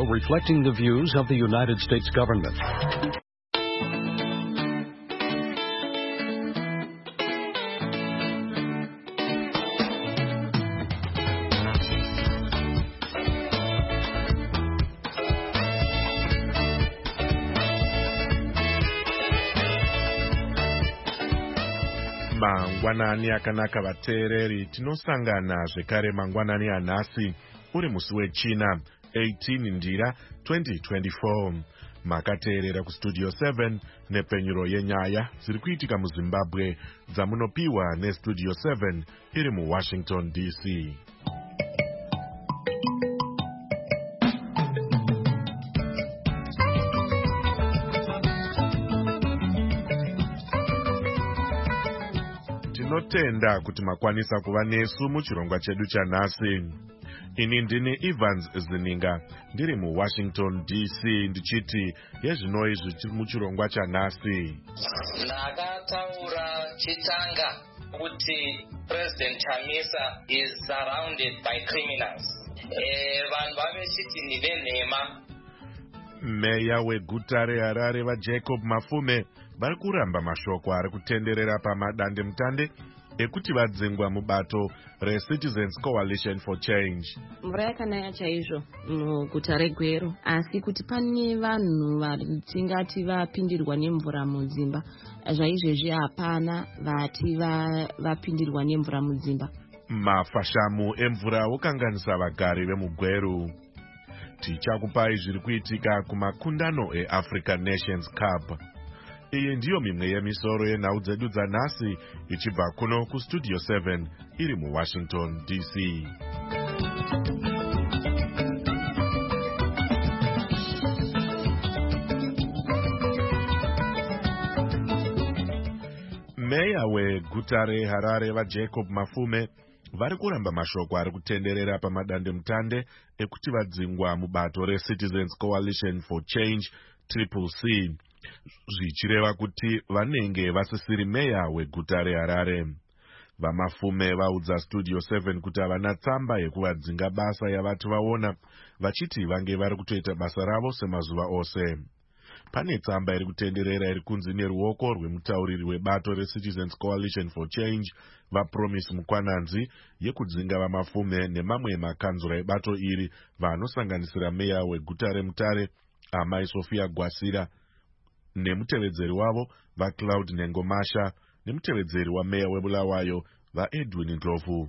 reflecting the views of the United States government. Mangwanani akanaka vateereri, tinosangana zvekare mangwanani anhasi uri musi wechina 18 ndira 2024. Makateerera kustudio 7 nepenyuro yenyaya dziri kuitika muZimbabwe dzamunopiwa nestudio 7 iri muWashington DC. Tinotenda kuti makwanisa kuva nesu muchirongwa chedu chanhasi. Ini ndini Evans Zininga ndiri muWashington DC ndichiti yezvinoi zviri muchirongwa chanhasi. Ndakataura chitanga kuti President Chamisa is surrounded by criminals. Vanhu vavechiti ni venhema. Meya weguta reHarare vaJacob Mafume vari kuramba mashoko ari kutenderera pamadandemutande ekuti vadzingwa mubato reCitizens Coalition for Change. Mvura yakanaya chaizvo muguta reGwero, asi kuti pane vanhu vatingati vapindirwa nemvura mudzimba, zvaizvezvi hapana vati vapindirwa nemvura mudzimba. Mafashamu emvura okanganisa vagari vemuGweru. Tichakupai zviri kuitika kumakundano eAfrican Nations Cup. Iyi ndiyo mimwe yemisoro yenhau dzedu dzanhasi ichibva kuno kustudio 7 iri muWashington DC. Meya weguta reHarare vaJacob Mafume vari kuramba mashoko ari kutenderera pamadandemutande ekuti vadzingwa mubato reCitizens Coalition for Change CCC, zvichireva kuti vanenge vasisiri meya weguta reHarare. Vamafume vaudza studio 7 kuti havana tsamba yekuvadzinga basa yavati vaona, vachiti vange vari kutoita basa ravo semazuva ose. Pane tsamba iri kutenderera iri kunzi neruoko rwemutauriri webato reCitizens Coalition for Change vaPromise Mukwananzi yekudzinga vamafume nemamwe makanzura ebato iri vanosanganisira meya weguta reMutare Amai Sophia Gwasira nemutevedzeri wavo vaCloud Nengomasha nemutevedzeri wameya weBulawayo vaEdwin Ndlovu.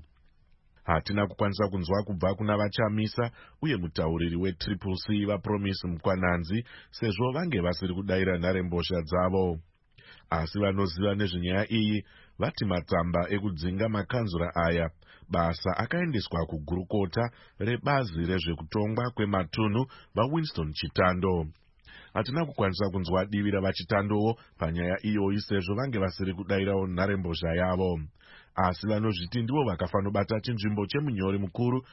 Hatina kukwanisa kunzwa kubva kuna vaChamisa uye mutauriri weCCC vaPromise Mukwananzi sezvo vange vasiri kudayira nharembozha dzavo. Asi vanoziva nezvenyaya iyi vati matsamba ekudzinga makanzura aya basa akaendeswa kugurukota rebazi rezvekutongwa kwematunhu vaWinston Chitando. Hatina kukwanisa kunzwa divi ravaChitandowo panyaya iyoyi sezvo vange vasiri kudayirawo nharembozha yavo. Asi vanozviti ndivo vakafanobata chinzvimbo chemunyori mukuru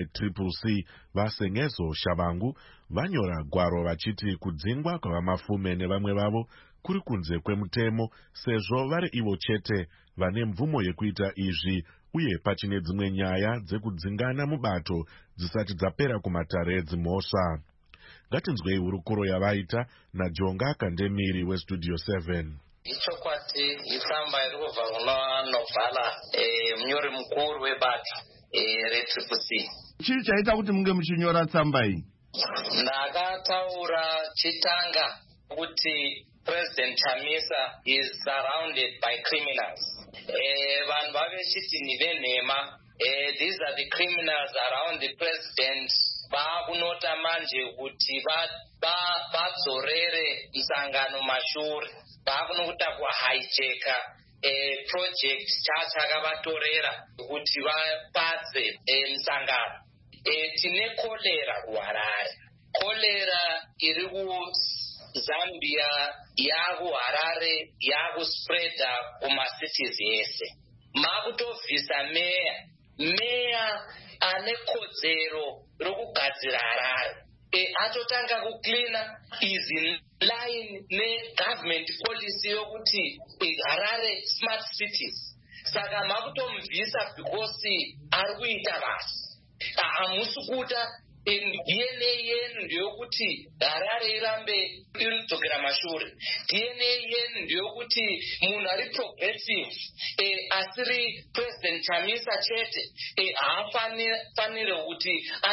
weCCC vaSengezo Shavangu vanyora gwaro vachiti kudzingwa kwavamafume nevamwe vavo kuri kunze kwemutemo sezvo vari ivo chete vane mvumo yekuita izvi uye pachine dzimwe nyaya dzekudzingana mubato dzisati dzapera kumatare dzimhosva. Ngatinzwei hurukuro yavaita naJonga Kandemiri westudio 7. Ichokwati itsamba iri kubva kunovhala munyori mukuru webato reCCC. Chii chaita kuti munge muchinyora tsamba iyi? Ndakataura chitanga kuti President Chamisa is surrounded by criminals. Vanhu vavechiti ni venhema. These are the criminals around the president. Vaakunota manje kuti vadzorere msangano mashure. Vaakunokuta kuhijeka project chachakavatorera kuti vapadze msangano. Tine kolera kuHarare. Kolera iri kuZambia yakuHarare yakuspreada kumasities ese. Makutovhisa meya ane kodzero rokugadzira Harare. Atotanga kucleana is in line ne-government policy yokuti Harare smart cities. Saka makutomvisa because ari kuita basi. Hamusi kuta DNA yenu ndeyokuti Harare irambe iridzokera mashure. DNA yenu ndeyokuti munhu ari progressive asiri President Chamisa chete haafanire kuti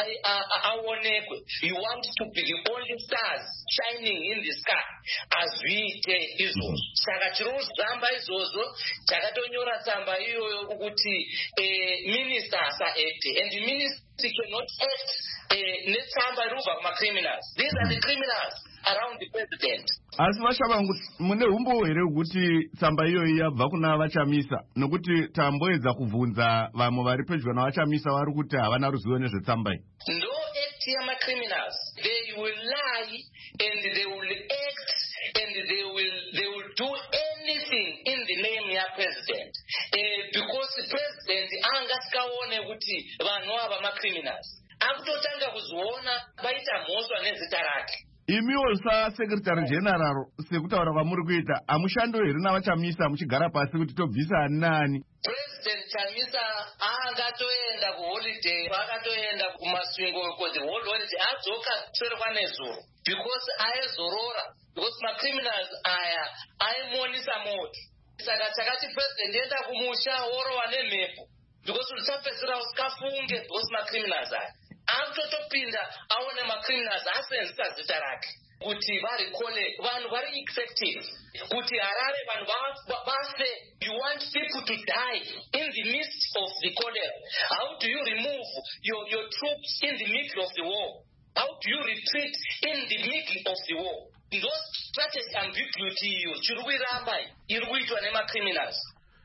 aonekwe. You want to be the only stars shining in the sky. Azviite izvozvo. Saka tirozamba izvozvo takatonyora tsamba iyoyo kuti minister asaacte, and the minister cannot act netsamba irobva kumacriminals. These are the criminals around the president. Asi vashavangu mune umbo here kuti tsamba iyoyi yabva kuna vachamisa, nokuti tamboedza kubvunza vamwe vari pedyo navachamisa vari kuti havana ruzivo nezvetsamba iyi. No act yamacriminals. They will lie and they will act and they will do anything in the name ya president. Because the president angasikaone kuti vanhu ava macriminals. Akutotanga kuzoona vaita mhosva nezita rake. Imiwo sasekretary general sekutaura kwamuri kuita hamushando here navachamisa muchigara pasi kuti tobvisa ani naani. President Chamisa angatoenda kuholiday, akatoenda kumasvingo for the whole holiday, adzoka sure kwanezuro because aizorora, because macriminals aya aimonisa moto. Saka takati president enda kumusha worowa nemhepo because usapedzera usikafunge because macriminals aya akutotopinda aone macriminals asenzisa zita rake kuti varikole vanhu vari effective kuti Harare vanhu vafe. You want people to die in the midst of the cholera. How do you remove your troops in the middle of the war? How do you retreat in the middle of the war? Those strategy ambiguity chiri kuiramba iri kuitwa nemacriminals.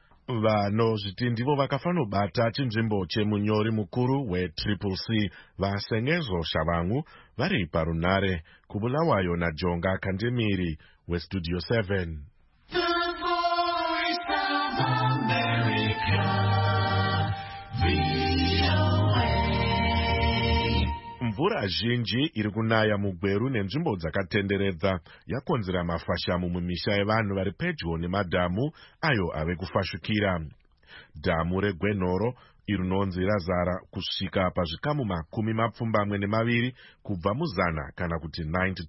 Vanozviti ndivo vakafanobata chinzvimbo chemunyori mukuru weCCC vasengezo Shavangu vari parunare kubulawayo naJonga Kandemiri weStudio 7. The Voice of America, Mvura zhinji iri kunaya mugweru nenzvimbo dzakatenderedza yakonzera mafashamu mumisha yevanhu vari pedyo nemadhamu ayo ave kufashukira. Dhamu reGwenhoro rinonzi razara kusvika pazvikamu 22 kubva muzana kana kuti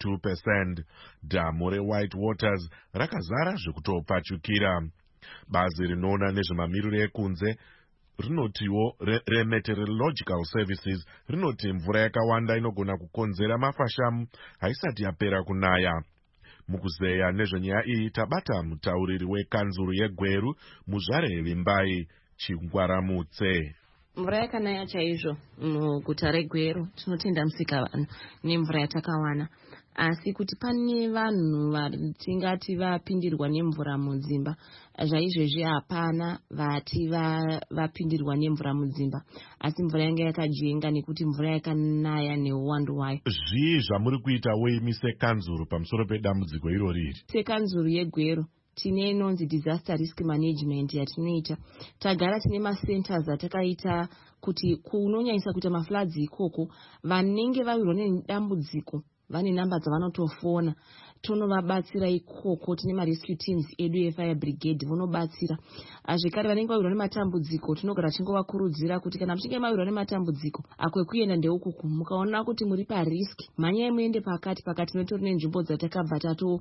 92%. Dhamu reWhite Waters rakazara zvekutopfachukira. Bazi rinoona nezvemamiriro ekunze rinotiwo remeteorological services rinoti mvura yakawanda inogona kukonzera mafashamu haisati yapera kunaya. Mukuzeya nezvenyaya iyi tabata mutauriri wekanzuru yeGweru Muzvare Vimbai Chingwaramutse. Mvura yakanaya chaizvo muguta reGweru, tinotenda Musikavanhu nemvura yatakawana. Asi kuti pane vanhu vatingati vapindirwa nemvura mudzimba, zvaizvezvi hapana vati vapindirwa nemvura mudzimba, asi mvura yanga yakajenga nekuti mvura yakanaya neuwandu hwayo. Zvii zvamuri kuita weimi sekanzuru pamusoro pedambudziko irori? Sekanzuru yeGweru tine inonzi disaster risk management yatinoita. Tagara tine macenters atakaita kuti kunonyanyisa kuita mafloods ikoko vanenge vawirwa nedambudziko vane namba dzavanotofona tonovabatsira ikoko. Tine marescue teams edu efire brigade vonobatsira. Zvekare vanenge vawirwa nematambudziko tinogara tingovakurudzira kuti kana muchinge mawirwa nematambudziko akwekuenda ndeukuku mukaona kuti muri parisk mhanyai muende pakati notori nenzvimbo dzatakabva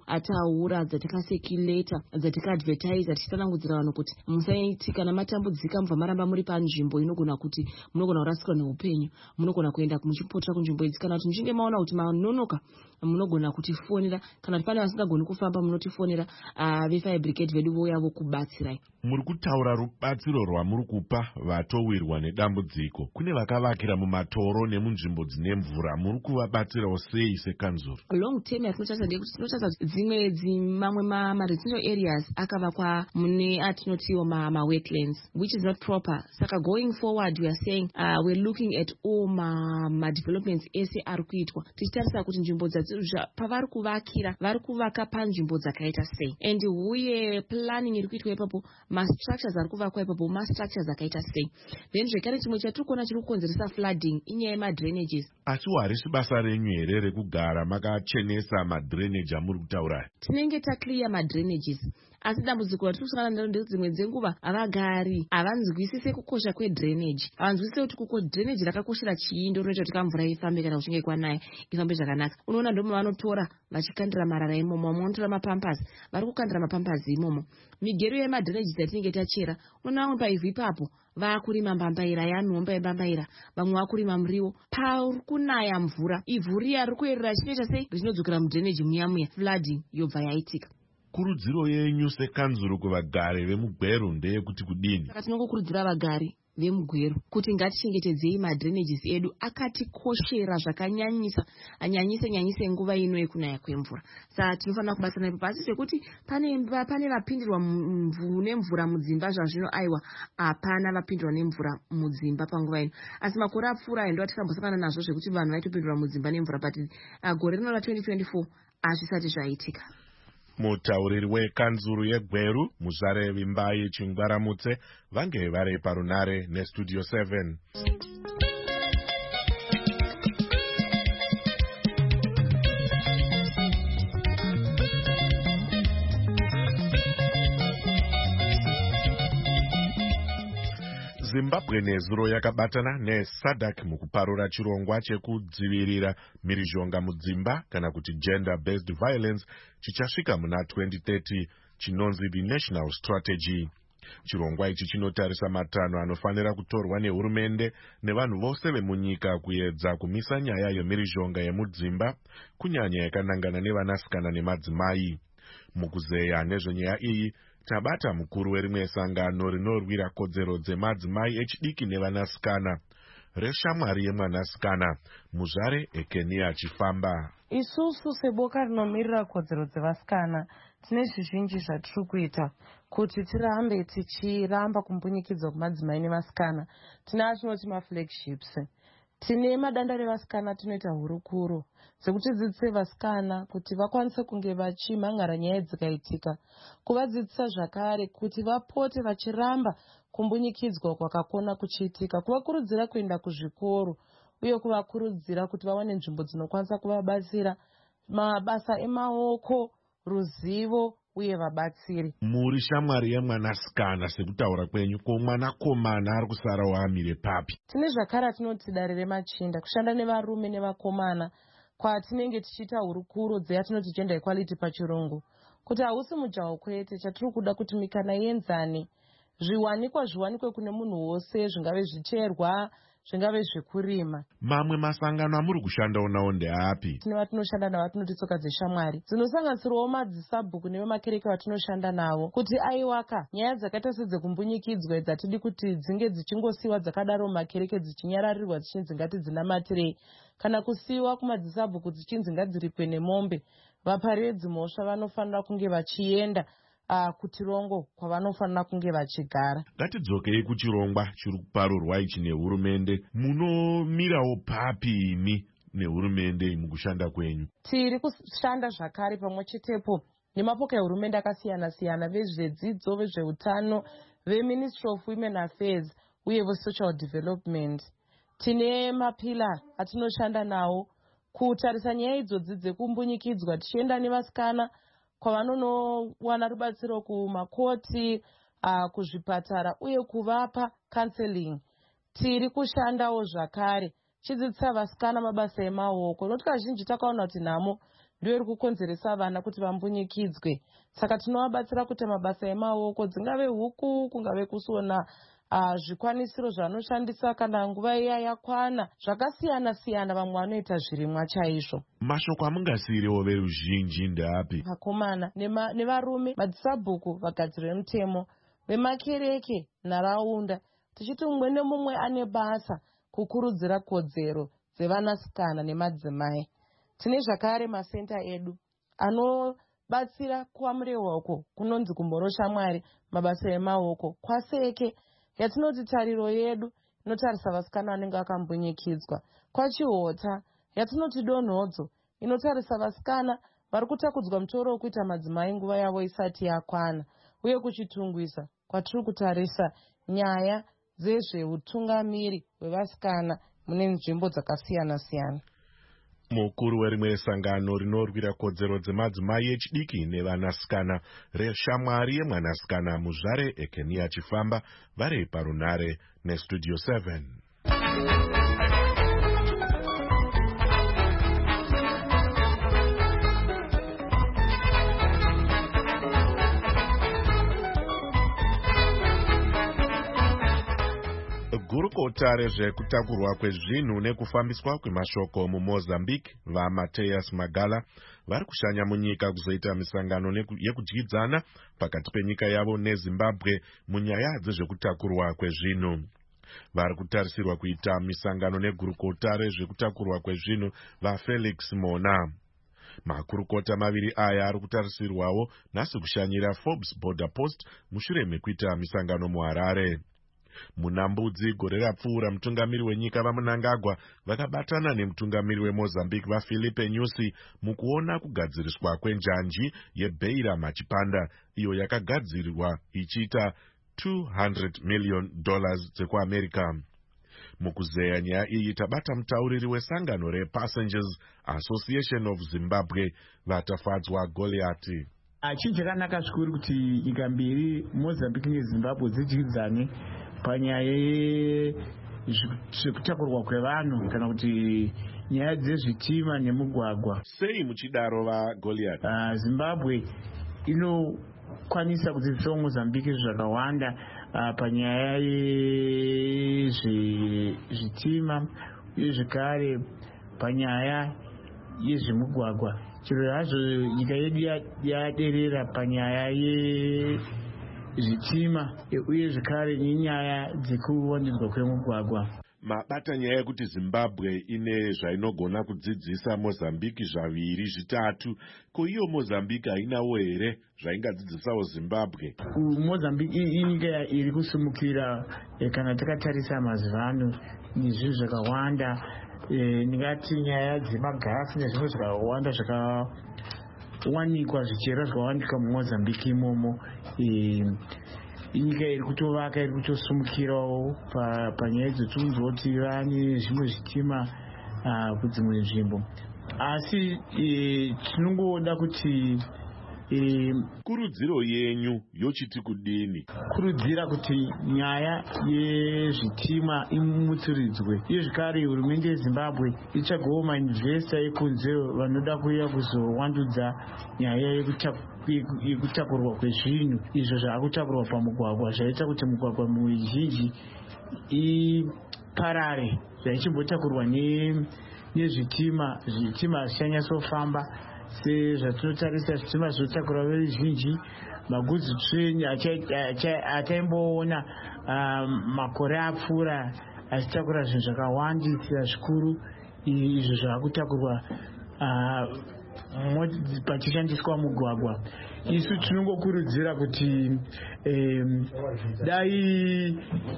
ataura dzatakasecurata dzatakaadvertisa tichitsanangudzira vanhu kuti musaiti kana matambudzika mubva maramba muri panzvimbo inogona kuti munogona kurasikwa neupenyu, munogona kuenda muchipotera kunzvimbo idzi. Kana kuti muchinge maona kuti manonoka munogona kutifonera, kana kuti pane vasingagoni kufamba munotifonera vefire brigade vedu vouya vokubatsirai. Muri kutaura rubatsiro rwamuri kupa vatowirwa nedambudziko. Kune vakavakira mumatoro nemunzvimbo dzine mvura, muri kuvabatsirawo sei sekanzuru? Long term yatinotarisa ndeyekuti tinotarisa mamwe ma-residential areas akavakwa mune atinotiwo ma-wetlands which is not proper. Saka going forward we are saying we're looking at all ma-developments ese ari kuitwa tichitarisa kuti nzvimbo pavari kuvakira vari kuvaka panzvimbo dzakaita sei, and uye planning iri kuitwa ipapo ma-structures ari kuvakwa ipapo ma-structures akaita sei. Then zvekare chimwe chatiri kuona chiri kukonzeresa flooding inyaya yema-drainages. Asi harisi basa renyu here rekugara makachenesa ma-drainage amuri kutaura? Tinenge taclear ma-drainages asi dambudziko ratiri kusangana naro ndedzimwe dzenguva havagari havanzwisise kukosha kwedrainage, havanzwisise kuti kuko drainage rakakoshera chii, ndo rinoita kuti kamvura ifambe kana kuchinge kwanaya ifambe zvakanaka. Unoona ndomo vanotora vachikandira marara imomo, vamwe vanotora mapampazi vari kukandira mapampazi imomo. Migero yemadrenages yatinenge tachera, unoona vamwe paivhu ipapo vakurima mbambaira, yanomba yembambaira, vamwe vakurima muriwo. Pari kunaya mvura, ivhu riya riri kuyerera chinoita sei richinodzokera mudrenaji muya flooding yobva yaitika. Kurudziro yenyu sekanzuro kuvagari vemugweru ndeyekuti kudini? Saka tinongokurudzira vagari vemugweru kuti ngatichengetedzei madrenages edu akatikoshera zvakanyanyisa, anyanyise nguva ino yekunaya kwemvura. Saka tinofanira kubatsana ipo, asi zvekuti pane vapindirwa nemvura mudzimba zvazvino, aiwa hapana vapindirwa nemvura mudzimba panguva ino. Asi makore apfuura endo atikambosangana nazvo zvekuti vanhu vaitopindirwa mudzimba nemvura, but gore rino ra2024 hazvisati zvaitika. Mutauriri wekanzuru yegweru Muzare Vimbai Chingwaramutse vange vari parunare nestudio 7. Zimbabwe nezuro yakabatana neSADC mukuparura chirongwa chekudzivirira mhirizhonga mudzimba kana kuti gender based violence chichasvika muna 2030 chinonzi the National Strategy. Chirongwa ichi chinotarisa matanho anofanira kutorwa nehurumende nevanhu vose vemunyika kuedza kumisa nyaya yemhirizhonga yemudzimba, kunyanya yakanangana nevanasikana nemadzimai. Mukuzeya nezvenyaya iyi tabata mukuru werimwe sangano rinorwira kodzero dzemadzimai echidiki nevanasikana, reshamwari yemwanasikana, Muzare Ekenia Chifamba. Isusu seboka rinomirira kodzero dzevasikana tine zvizhinji zvatiri kuita kuti tirambe tichiramba kumbunyikidzwa kumadzimai nevasikana. Tine atinoti maflagships, tine madanda revasikana tinoita hurukuro dzekuti dzidzise vasikana kuti vakwanise kunge vachimhan'ara nyaya dzikaitika, kuvadzidzisa zvakare kuti vapote vachiramba kumbunyikidzwa kwakakona kuchiitika, kuvakurudzira kuenda kuzvikoro uye kuvakurudzira kuti vawane nzvimbo dzinokwanisa kuvabatsira mabasa emaoko, ruzivo uye vabatsiri. Muri shamwari yemwanasikana sekutaura kwenyu, ko mwanakomana ari kusarawo amire papi? Tine zvakare atinoti dare remachinda, kushanda nevarume nevakomana kwatinenge tichiita hurukuro dzeyatinoti gender equality pachirungu, kuti hausi mujaho kwete, chatiri kuda kuti mikana yenzane, zviwanikwe kune munhu wose, zvingave zvicherwa, zvingave zvekurima. Mamwe masangano amuri kushandawo nawo ndeapi? Tine vatinoshanda navo vatinoti tsoka dzeshamwari, dzinosanganisirawo madzisabhuku nevemakereke vatinoshanda navo, kuti aiwaka nyaya dzakaita sedzekumbunyikidzwa dzatidi kuti dzinge dzichingosiyiwa dzakadaro mumakereke dzichinyararirwa dzichinzi ngati dzinamatirei, kana kusiyiwa kumadzisabhuku dzichinzi ngadziripwe nemombe. Vaparedzi mhosva vanofanira kunge vachienda kuchirongo kwavanofanira kunge vachigara. Ngatidzokei kuchirongwa chiri kuparurwa ichi nehurumende. Munomirawo papi imi nehurumende mukushanda kwenyu? Tiri kushanda zvakare pamwe chetepo nemapoka ehurumende akasiyana-siyana, vezvedzidzo, vezveutano, veMinistry of Women Affairs uye veSocial Development. Tine mapila atinoshanda nawo kutarisa nyaya idzodzi dzekumbunyikidzwa, tichienda nevasikana kwavanonowana rubatsiro kumakoti, kuzvipatara uye kuvapa counseling. Tiri kushandawo zvakare chidzidzisa vasikana mabasa emaoko, nekuti kazhinji takaona kuti nhamo ndiyo iri kukonzeresa vana kuti vambunyikidzwe. Saka tinovabatsira kuita mabasa emaoko, dzingave huku, kungave kusona zvikwanisiro zvanoshandisa kana nguva iya yakwana, zvakasiyana-siyana. Vamwe vanoita zvirimwa chaizvo. Mashoko amungasiyirewo veruzhinji ndeapi? Vakomana nevarume, madzisabhuku, vagadziri vemutemo, vemakereke, nharaunda, tichiti mumwe nemumwe ane basa kukurudzira kodzero dzevanasikana nemadzimai. Tine zvakare masenta edu anobatsira kuamurehwa uko kunonzi kumboro shamwari, mabasa emaoko, kwaseke yatinoti tariro yedu inotarisa vasikana vanenge vakambunyikidzwa, kwachihota yatinoti donhodzo inotarisa vasikana vari kutakudzwa mutoro wekuita madzimai nguva yavo isati yakwana, uye kuchitungwisa kwatiri kutarisa nyaya dzezveutungamiri hwevasikana mune nzvimbo dzakasiyana-siyana. Mukuru werimwe sangano rinorwira kodzero dzemadzimai echidiki nevanasikana reshamwari yemwanasikana muzvare Ekenia Chifamba vari parunare neStudio 7. Gurukota rezvekutakurwa kwezvinhu nekufambiswa kwemashoko muMozambique vaMatthias Magala vari kushanya munyika kuzoita misangano yekudyidzana pakati penyika yavo neZimbabwe munyaya dzezvekutakurwa kwezvinhu. Vari kutarisirwa kuita misangano negurukota rezvekutakurwa kwezvinhu vaFelix Mona. Makurukota maviri aya ari kutarisirwawo nhasi kushanyira Forbes Border Post mushure mekuita misangano muHarare. Munambudzi gore rapfuura mutungamiri wenyika vaMnangagwa vakabatana nemutungamiri weMozambique vaFilipe Nyusi mukuona kugadziriswa kwenjanji yeBeira Machipanda iyo yakagadzirirwa ichiita $200 million dzekuAmerica. Mukuzeya nyaya iyi tabata mutauriri wesangano rePassengers Association of Zimbabwe vatafadzwa Goliati. Chinhu chakanaka zvikuru kuti nyika mbiri Mozambique neZimbabwe dzidyidzane panyaya yezvekutakurwa kwevanhu kana kuti nyaya dzezvitima nemugwagwa. Sei muchidaro vaGoliati? Zimbabwe inokwanisa kudzidzisawo Mozambique zvakawanda panyaya yezvitima uye zvekare panyaya yezvemugwagwa. Chero hazvo nyika yedu yaderera panyaya yezvitima uye zvekare nenyaya dzekuwandirwa kwemugwagwa. Mabata nyaya yekuti Zimbabwe ine zvainogona kudzidzisa Mozambique zvaviri zvitatu, ko iyo Mozambique hainawo here zvaingadzidzisawo Zimbabwe? Mozambique inyika iri kusumukira kana takatarisa mazuva ano nezvinhu zvakawanda. Ndingati nyaya dzemagasi nezvimwe zvakawanda zvakawanikwa zvichera zvakawanikwa muMozambique imomo. Inyika iri kutovaka, iri kutosumukirawo panyaya dzotunzoti vane zvimwe zvitima kudzimwe nzvimbo. Asi tinongoda kuti kurudziro yenyu yochiti kudini? Kurudzira kuti nyaya yezvitima imutsuridzwe. Uye zvekare hurumende yeZimbabwe itsvagewo mainvesta ekunze vanoda kuuya kuzowandudza nyaya yekutakurwa kwezvinhu izvo zvakutakurwa pamugwagwa, zvaita kuti mugwagwa mizhinji iparare. Zvaichimbotakurwa nezvitima zvichanyasofamba sezvatinotarisa zvitima zvinotakura veruzhinji, magudzi train ataimboona makore apfuura achitakura zvinhu zvakawandisa zvikuru, izvo zvakutakurwa pachishandiswa mugwagwa. Isu tinongokurudzira kuti dai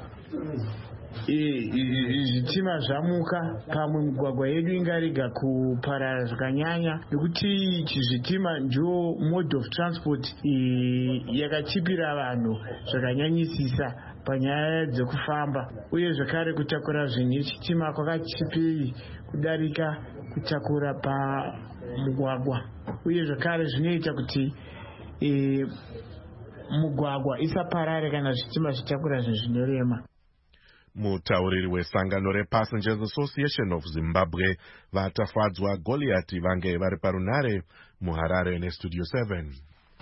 zvitima zvamuka pamwe mugwagwa yedu ingarega kuparara zvakanyanya, nekuti zvitima ndio mode of transport yakachipira vanhu zvakanyanyisisa panyaya dzekufamba, uye zvakare kutakura zvinhu nechitima kwakachipiri kudarika kutakura pamugwagwa, uye zvakare zvinoita kuti mugwagwa isaparare kana zvitima zvitakura zvinhu zvinorema. Mutauriri wesangano rePassengers Association of Zimbabwe vatafadzwa Goliati vange vari parunare muHarare neStudio 7.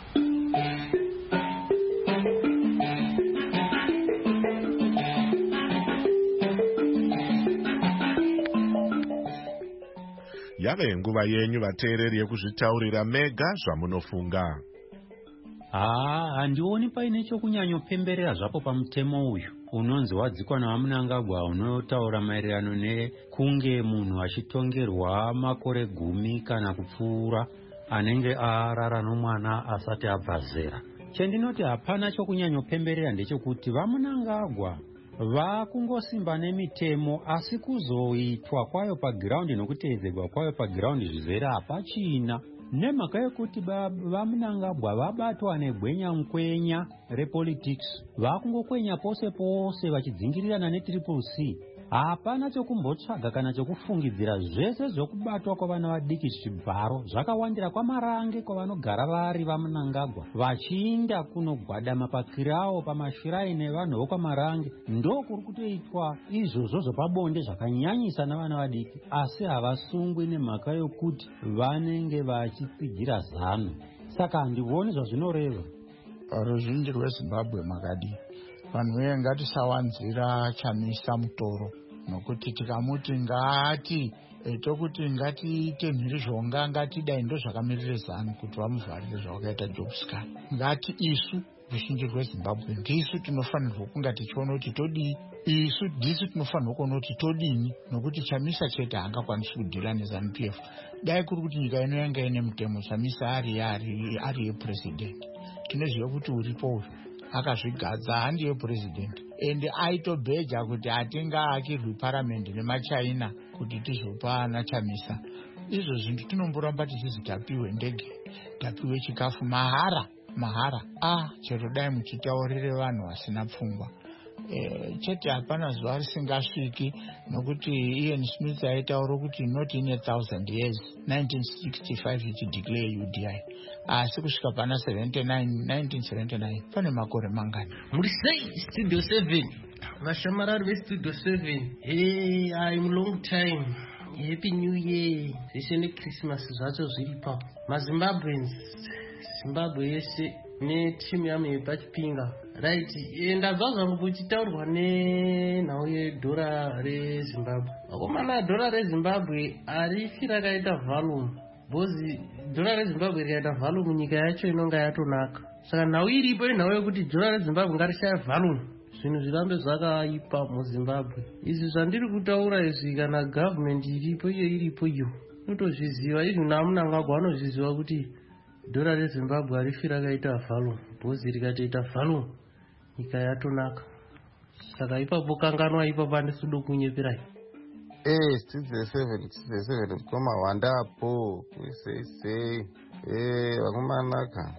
Yave nguva yenyu vateereri yekuzvitaurira mega zvamunofunga. Handioni paine chokunyanyopemberera zvapo pamutemo uyu unonzi wadzikwa naMnangagwa unotaura maererano nekunge munhu achitongerwa makore 10 kana kupfuura anenge arara nomwana asati abva zera. Chendinoti hapana chokunyanyopemberera ndechekuti vaMnangagwa vakungosimba nemitemo, asi kuzoitwa kwayo pagiraundi nokutevedzerwa kwayo pagiraundi zvizere hapachina. Nemhaka yekuti vaMnangagwa vabatwa negwenya mukwenya repolitics, vakungokwenya pose pose vachidzingirirana neCCC. hapana chekumbotsvaga kana chekufungidzira. Zvese zvokubatwa kwavana vadiki zvibharo zvakawandira kwamarange kwavanogara vari vaMnangagwa vachiinda kunogwadama pakirawo pamashiraini evanhu vokwamarange. Ndokuri kutoitwa izvozvo zvepabonde zvakanyanyisa navana vadiki, asi havasungwi nemhaka yokuti vanenge vachitsigira zano. Saka handivoni zvazvinoreva. Ruzhinji rweZimbabwe makadi vanhu veye ngatisawanzira Chamisa mutoro, nokuti tikamuti ngati tokuti ngatiite mhirizhonga ngatidai ndo zvakamirire zanu kuti vamuvharire zvawakaita Jobscan. Ngati isu ruzhinji rweZimbabwe ndisu tinofanirwa kunga tichiona kuti todii, isu ndisu tinofanirwa kuona kuti todini, nokuti Chamisa chete haangakwanisi kudhila neZANU-PF. Dai kuri kuti nyika ino yanga ine mutemo Chamisa ari yepresident, tinoziva kuti uripo uyu akazvigadza handiye president, ende aitobheja kuti atinga akirwi paramendi nemaChina kuti tizopa ana Chamisa. Izvo zvintu tinomboramba tichizi tapiwe ndege, tapiwe chikafu mahara. Chero dai muchitaurire vanhu vasina pfungwa. Chete hapana zuva risingasviki, nokuti Ian Smith aitaura kuti not in 1,000 years 1965 ichideclare UDI, asi kusvika pana 1979 pane makore mangani. Muri sei Studio 7 vashamarari veStudio 7? Hey, I'm long time. Happy New Year. Zvese neChristmas zvacho zviripa. MaZimbabweans, Zimbabwe yese netimu yamu yepachipinga. Right, ndabva zvangu kuchitaurwa nenhau yedhora reZimbabwe. Vakomana dhora reZimbabwe harifi rakaita volume. Bozi dhora reZimbabwe rikaita volume nyika yacho inonga yatonaka. Saka nhau iripo inhau yekuti dhora reZimbabwe ngarishaye volume, zvinhu zvirambe zvakaipa muZimbabwe. Izvi zvandiri kutaura izvi, kana government iripo iyo iripo iyo inotozviziva. Izvi naMnangagwa anozviziva kuti dhora reZimbabwe harifi rakaita volume. Bozi rikatoita volume nyika yatonaka. Saka ipapo kanganwa ipapo handisudi kunyeperai. Studio 7 mukoma wandapo kuisei vakumanaka.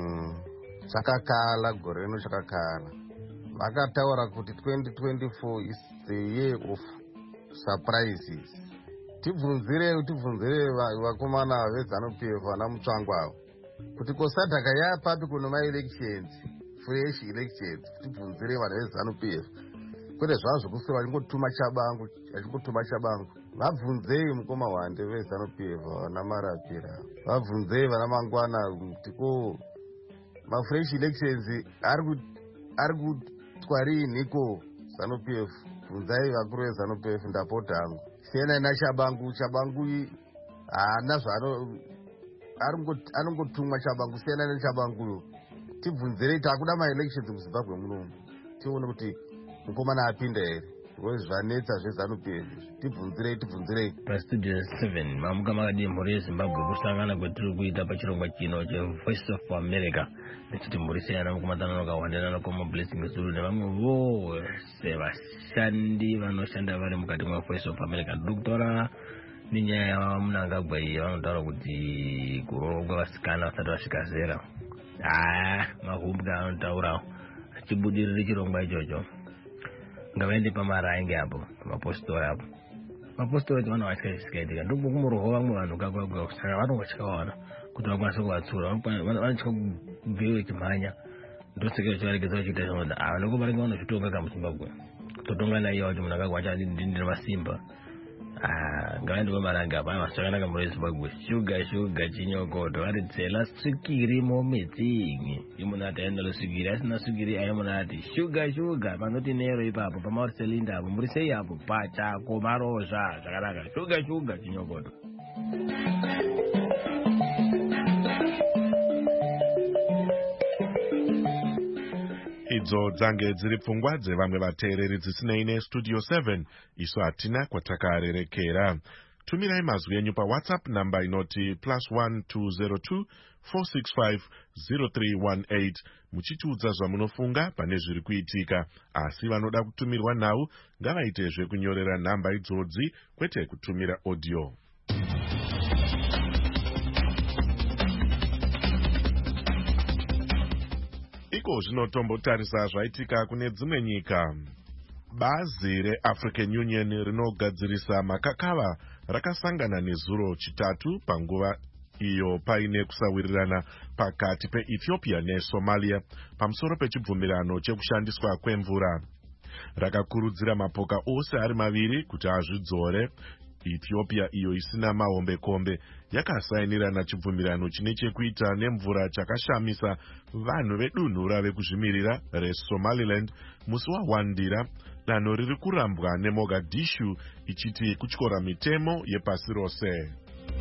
Chakakala gore rino chakakala. Vakataura kuti 2024 is the year of surprises. Tibvunzire vakomana veZANU-PF vana mutsvangwavo kuti kosadhaka yapapi kuno maelections, fresh elections. Tibvunzire vanhu veZANU-PF kwete zvazvo kusura achingotuma chabangu. Vabvunzei mukoma wande veZANU-PF vana marapira, vabvunzei vana mangwana kuti ko mafresh elections ari kutwariniko ZANU-PF. Bvunzai vakuru veZANU-PF ndapota hangu. Siyana naChabangu, Chabangu haana zvano anongotumwa Chabangu. Siyana neChabangu, tibvunzirei takuda maelections muZimbabwe munomu, tione kuti mukomana apinda here. Zvanetsa zveZANU-PF tibvunzirei. PaStudio 7 mamuka makadi mhuri yeZimbabwe kusangana kwetiri kuita pachirongwa chino cheVoice of America. Nechiti mhuri seyana mukumatana nokawandana nokoma Blessing Zulu nevamwe vose vashandi vanoshanda vari mukati mweVoice of America. Ndiri kutaura nenyaya yaMnangagwa iyi vanotaura kuti kuroorwa vasikana vasati vasvika zera. Mahumbwe anotaurawo achibudirira chirongwa ichocho. Ngavaende pamarange apo, pamapostori apo. Mapostori vana vatya zvisikaitika. Ndipo kumorohwa vamwe vanhu kakwa saka vanongotyawana kuti vakwanise kuvatsura. Vanotya kubveyo vechimhanya. Ndosekero chavaregedza vachiita zvinoda. Vanoko vanenge vanozvitonga kamuZimbabwe. Kutotonga naiye wacho munhu akagwa achadindira masimba. Ngavaende pamarange apo. Vachakanaka muri weZimbabwe. Shuga chinyokoto. Vari tsela sukiri mometsingi. Imunhu ataenda losukiri. Asina sukiri aimunhu ati shuga. Panoti nero ipapo. Pamauri selinda apo. Muri sei apo. Pachako marozha. Zvakanaka. Shuga chinyokoto. Idzo dzange dziri pfungwa dzevamwe vateereri dzisinei neStudio 7. Isu hatina kwatakarerekera. Tumirai mazwi enyu paWhatsApp namba inoti +1 202 465 0318 muchitiudza zvamunofunga pane zviri kuitika. Asi vanoda kutumirwa nhau ngavaitezve kunyorera namba idzodzi, kwete kutumira audio. Iko zvinotombotarisa zvaitika kune dzimwe nyika. Bazi reAfrican Union rinogadzirisa makakava rakasangana nezuro chitatu panguva iyo paine kusawirirana pakati peEthiopia neSomalia pamusoro pechibvumirano chekushandiswa kwemvura. Rakakurudzira mapoka ose ari maviri kuti azvidzore. Ethiopia iyo isina mahombekombe yakasainirana chibvumirano chine chekuita nemvura chakashamisa vanhu vedunhu rave kuzvimirira reSomaliland musi wawandira, danho riri kurambwa neMogadishu ichiti kutyora mitemo yepasi rose.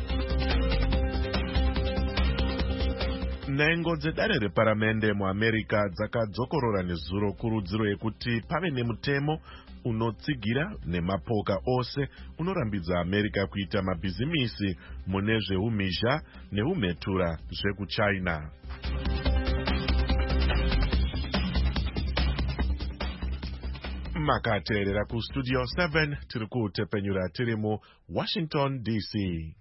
Nhengo dzedare reparamende muAmerica dzakadzokorora nezuro kurudziro yekuti pave nemutemo unotsigira nemapoka ose unorambidza America kuita mabhizimisi mune zveumhizha neumhetura zvekuChina. Makateerera kustudio 7 tiri kutepenyura tiri muWashington DC.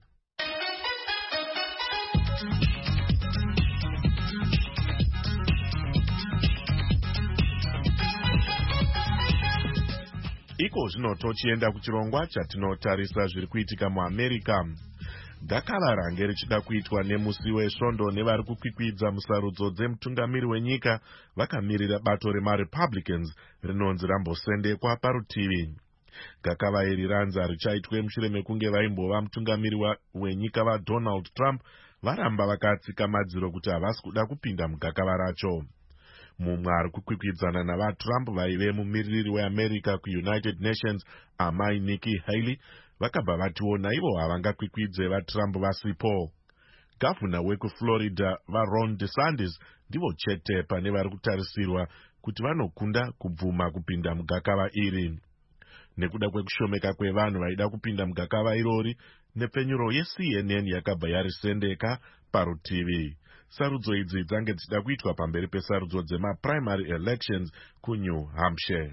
Iko zvino tochienda kuchirongwa chatinotarisa zviri kuitika muAmerica. Gakava range richida kuitwa nemusi wesvondo nevari kukwikwidza musarudzo dzemutungamiri wenyika vakamirira bato remaRepublicans rinonzi rambosendekwa parutivi. Gakava iri ranza richaitwe mushure mekunge vaimbova mutungamiri wenyika vaDonald Trump varamba vakatsika madziro kuti havasi kuda kupinda mugakava racho. Mumwe ari kukwikwidzana navaTrump vaive mumiririri weAmerica kuUnited Nations amai Nikki Haley vakabva vatiwo naivo havangakwikvidze vaTrump vasipo. Gavhuna wekuFlorida vaRon DeSantis ndivo chete pane vari kutarisirwa kuti vanokunda kubvuma kupinda mugakava iri. Nekuda kwekushomeka kwevanhu vaida kupinda mugakava irori, nepenyuro yeCNN yakabva yarisendeka parutivi. Sarudzo idzi dzange dzichida kuitwa pamberi pesarudzo dzemaprimary elections kuNew Hampshire.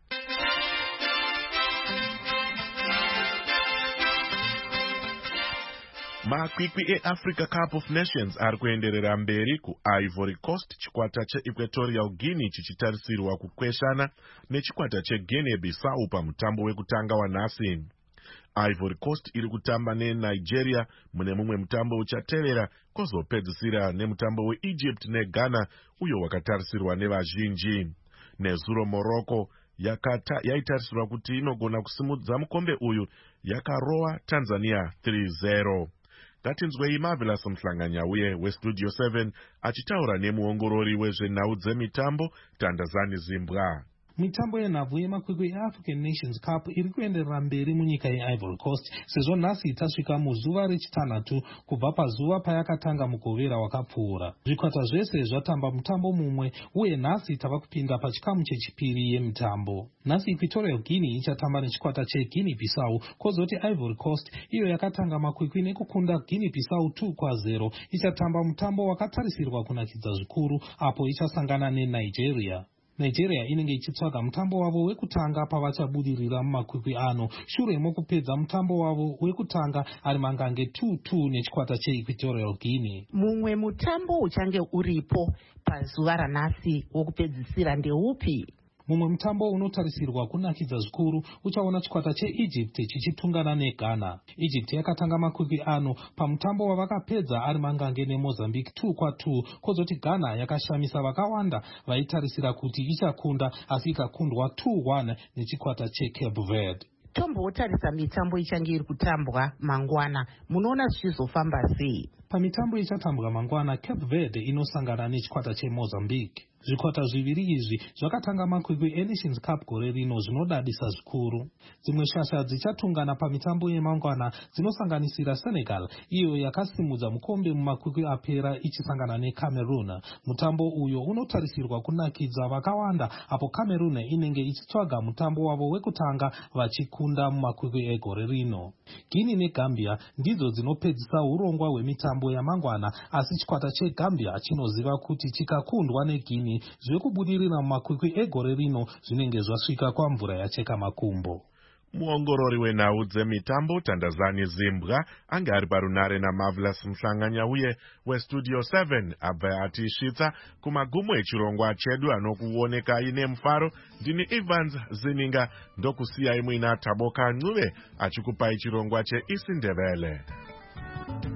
Makwikwi eAfrica Cup of Nations ari kuenderera mberi kuIvory Coast, chikwata cheEquatorial Guinea chichitarisirwa kukweshana nechikwata cheGuinea-Bissau pamutambo wekutanga wanhasi. Ivory Coast iri kutamba neNigeria mune mumwe mutambo uchatevera, kozopedzisira nemutambo weEgypt neGhana uyo wakatarisirwa nevazhinji. Nezuro Morocco yaitarisirwa kuti inogona kusimudza mukombe uyu yakarowa Tanzania 3-0. Ngatinzwei Marvelous Mhlanganyauye weStudio 7 achitaura nemuongorori wezvenhau dzemitambo Tandazani Zimbwa. Mitambo yenhabvu yemakwikwi eAfrican Nations Cup iri kuenderera mberi munyika yeIvory Coast sezvo nhasi tasvika muzuva rechitanhatu kubva pazuva payakatanga mugovera wakapfuura. Zvikwata zvese zvatamba mutambo mumwe uye nhasi tava kupinda pachikamu chechipiri yemitambo. Nhasi Equatorial Guinea ichatamba nechikwata cheGuinea-Bissau, kozoti Ivory Coast iyo yakatanga makwikwi nekukunda Guinea-Bissau 2-0 ichatamba mutambo wakatarisirwa kunakidza zvikuru apo ichasangana neNigeria. Nigeria inenge ichitsvaga mutambo wavo wekutanga pavachabudirira mumakwikwi ano shure mokupedza mutambo wavo wekutanga ari mangange 2-2 nechikwata cheEquatorial Guinea. Mumwe mutambo uchange uripo pazuva ranhasi wokupedzisira ndeupi? Mumwe mutambo unotarisirwa kunakidza zvikuru uchaona chikwata cheEgypt chichitungana neGhana. Egypt yakatanga makwikwi ano pamutambo wavakapedza ari mangange neMozambique 2-2, kozoti Ghana yakashamisa vakawanda vaitarisira kuti ichakunda asi ikakundwa 2-1 nechikwata cheCape Verde. Tombotarisa mitambo ichange iri kutambwa mangwana, munoona zvichizofamba sei? Pamitambo ichatambwa mangwana, Cape Verde inosangana nechikwata cheMozambique. Zvikwata zviviri izvi zvakatanga makwikwi eNations Cup gore rino zvinodadisa zvikuru. Dzimwe shasha dzichatungana pamitambo yemangwana dzinosanganisira Senegal, iyo yakasimudza mukombe mumakwikwi apera ichisangana neCameroon. Mutambo uyo unotarisirwa kunakidza vakawanda apo Cameroon inenge ichitsvaga mutambo wavo wekutanga vachikunda mumakwikwi egore rino. Guinea neGambia ndidzo dzinopedzisa urongwa hwemitambo yamangwana, asi chikwata cheGambia chinoziva kuti chikakundwa neGuinea zvekubudirira mumakwikwi egore rino zvinenge zvasvika kwamvura yacheka makumbo. muongorori wenhau dzemitambo Tandazani Zimbwa anga ari parunare naMarvelous Mhlanganya uye weStudio 7 abva atisvitsa kumagumo echirongwa chedu anokuoneka ine mufaro. Ndini Evans Zininga ndokusiyai muina Taboka Ncube achikupai chirongwa cheIsiNdebele.